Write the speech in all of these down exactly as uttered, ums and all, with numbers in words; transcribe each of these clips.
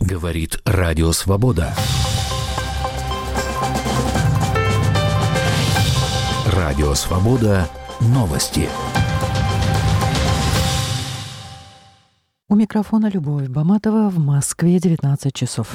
Говорит Радио Свобода. Радио Свобода. Новости. У микрофона Любовь Баматова. В Москве девятнадцать часов.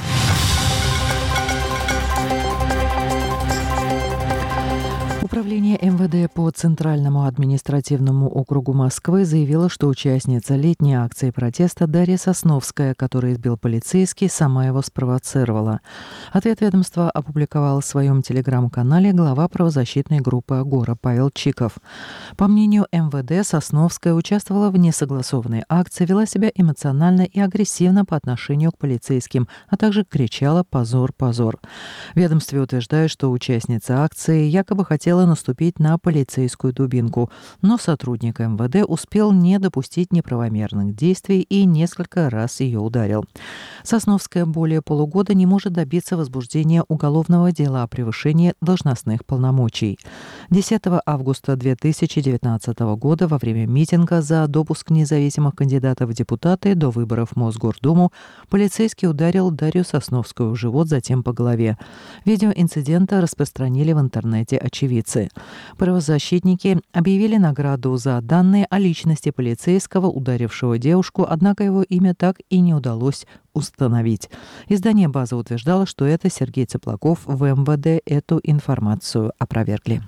Управление эм вэ дэ по Центральному административному округу Москвы заявило, что участница летней акции протеста Дарья Сосновская, которую избил полицейский, сама его спровоцировала. Ответ ведомства опубликовал в своем телеграм-канале глава правозащитной группы «Агора» Павел Чиков. По мнению эм вэ дэ, Сосновская участвовала в несогласованной акции, вела себя эмоционально и агрессивно по отношению к полицейским, а также кричала «позор, позор». В ведомстве утверждают, что участница акции якобы хотела наступить на полицейскую дубинку, но сотрудник эм вэ дэ успел не допустить неправомерных действий и несколько раз ее ударил. Сосновская более полугода не может добиться возбуждения уголовного дела о превышении должностных полномочий. десятого августа две тысячи девятнадцатого года во время митинга за допуск независимых кандидатов в депутаты до выборов в Мосгордуму полицейский ударил Дарью Сосновскую в живот, затем по голове. Видео инцидента распространили в интернете очевидцы. Правозащитники объявили награду за данные о личности полицейского, ударившего девушку, однако его имя так и не удалось установить. Издание «База» утверждало, что это Сергей Цыплаков. В эм вэ дэ эту информацию опровергли.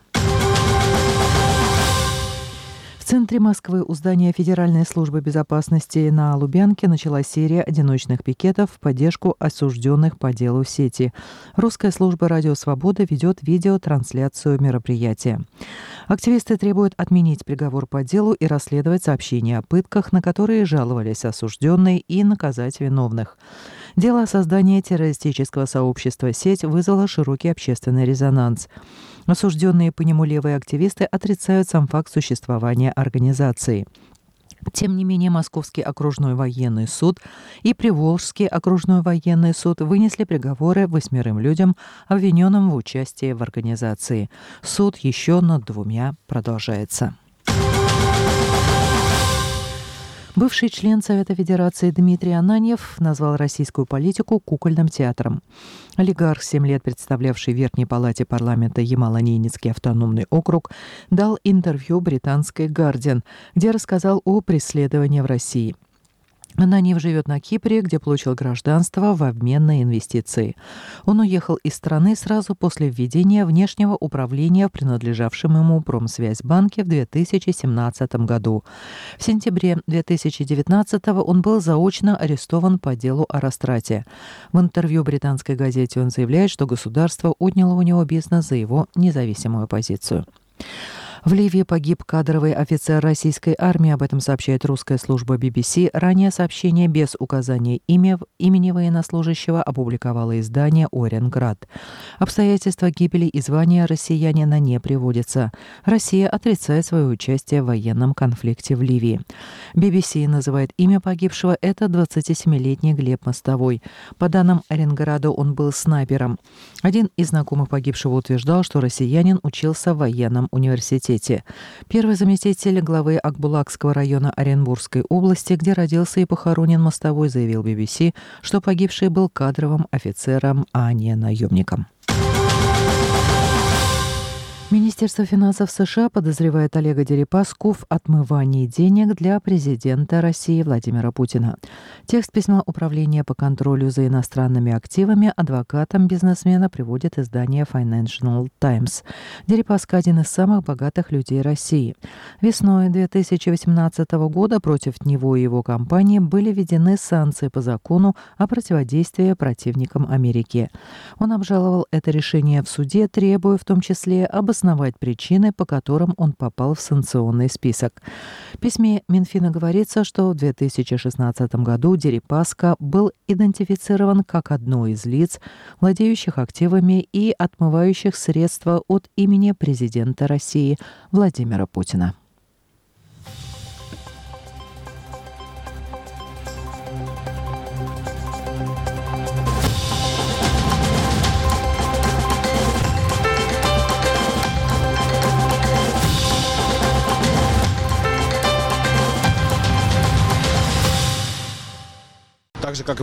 В центре Москвы у здания Федеральной службы безопасности на Лубянке началась серия одиночных пикетов в поддержку осужденных по делу в сети. Русская служба «Радио Свобода» ведет видеотрансляцию мероприятия. Активисты требуют отменить приговор по делу и расследовать сообщения о пытках, на которые жаловались осужденные, и наказать виновных. Дело о создании террористического сообщества «Сеть» вызвало широкий общественный резонанс. Осужденные по нему левые активисты отрицают сам факт существования организации. Тем не менее, Московский окружной военный суд и Приволжский окружной военный суд вынесли приговоры восьмерым людям, обвиненным в участии в организации. Суд еще над двумя продолжается. Бывший член Совета Федерации Дмитрий Ананьев назвал российскую политику кукольным театром. Олигарх, семь лет представлявший в Верхней палате парламента Ямало-Ненецкий автономный округ, дал интервью британской «Гардиан», где рассказал о преследовании в России. Ананьев живет на Кипре, где получил гражданство в обмен на инвестиции. Он уехал из страны сразу после введения внешнего управления в принадлежавшем ему Промсвязьбанке в две тысячи семнадцатом году. В сентябре две тысячи девятнадцатого он был заочно арестован по делу о растрате. В интервью британской газете он заявляет, что государство отняло у него бизнес за его независимую позицию. В Ливии погиб кадровый офицер российской армии, об этом сообщает русская служба би би си. Ранее сообщение без указания имя, имени военнослужащего опубликовало издание «Оренбрат». Обстоятельства гибели и звания россиянина не приводятся. Россия отрицает свое участие в военном конфликте в Ливии. би би си называет имя погибшего. Это двадцатисемилетний Глеб Мостовой. По данным Оренбрата, он был снайпером. Один из знакомых погибшего утверждал, что россиянин учился в военном университете. Первый заместитель главы Акбулакского района Оренбургской области, где родился и похоронен Мостовой, заявил би би си, что погибший был кадровым офицером, а не наемником. Министерство финансов США подозревает Олега Дерипаску в отмывании денег для президента России Владимира Путина. Текст письма Управления по контролю за иностранными активами адвокатам бизнесмена приводит издание Financial Times. Дерипаска – один из самых богатых людей России. Весной две тысячи восемнадцатого года против него и его компании были введены санкции по закону о противодействии противникам Америки. Он обжаловал это решение в суде, требуя в том числе обосновать обосновать причины, по которым он попал в санкционный список. В письме Минфина говорится, что в две тысячи шестнадцатом году Дерипаска был идентифицирован как одно из лиц, владеющих активами и отмывающих средства от имени президента России Владимира Путина.